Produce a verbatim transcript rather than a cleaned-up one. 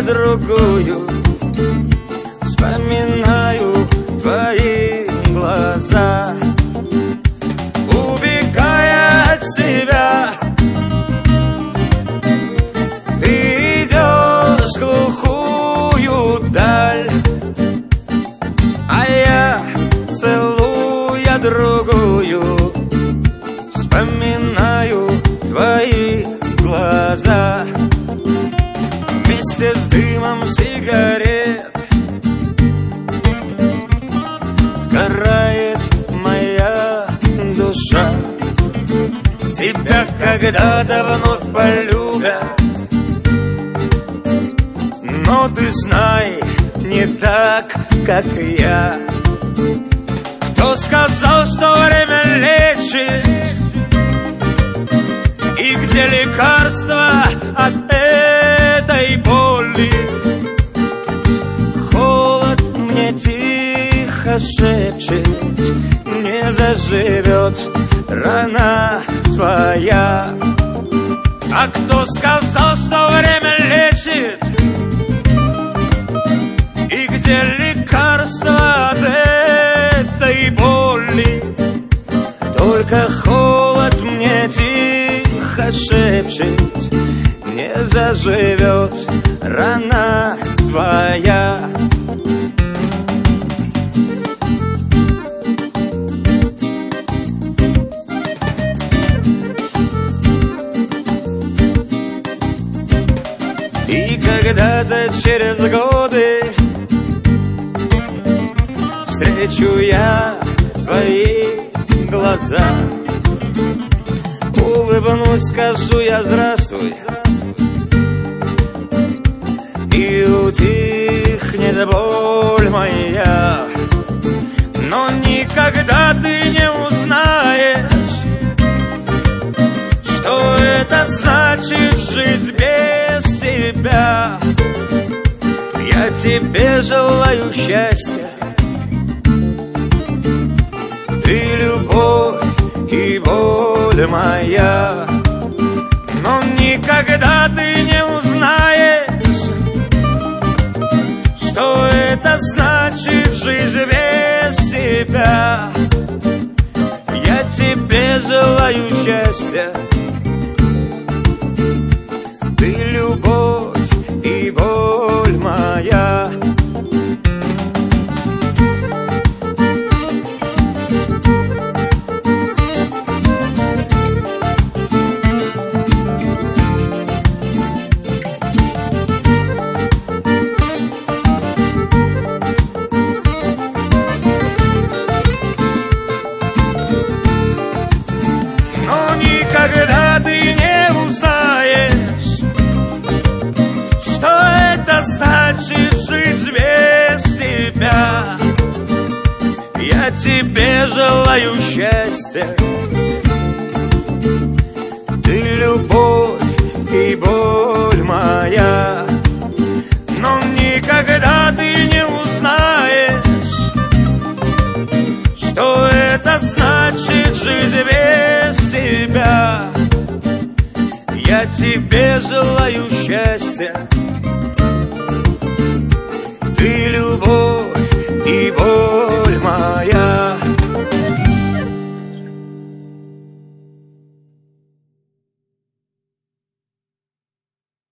другую, вспоминаю твои глаза, убегая от себя. Ты идешь в глухую даль, а я, целуя другую, вспоминаю твои глаза. Вместе с дымом сигарет сгорает моя душа. Тебя когда-то вновь полюбят, но ты знай, не так, как я. Кто сказал, что время лечит, и где лекарство от этой боли? Холод мне тихо шепчет, не заживет рана твоя. А кто сказал, что время лечит, и где лекарство от этой боли? Только холод мне тихо шепчет, не заживет рана твоя. И когда-то через годы встречу я твои глаза, улыбнусь, скажу я здравствуй, и утихнет боль моя. Но никогда ты не узнаешь, что это значит жить без тебя. Я тебе желаю счастья, ты любовь и боль моя. Но никогда ты не узнаешь, что это значит жить без тебя. Я тебе желаю счастья, ты любовь и боль моя. Никогда ты не узнаешь, что это значит жить без тебя. Я тебе желаю счастья, ты любовь и боль моя. Но никогда ты не узнаешь, что это значит жить без тебя. Я тебе желаю счастья, ты любовь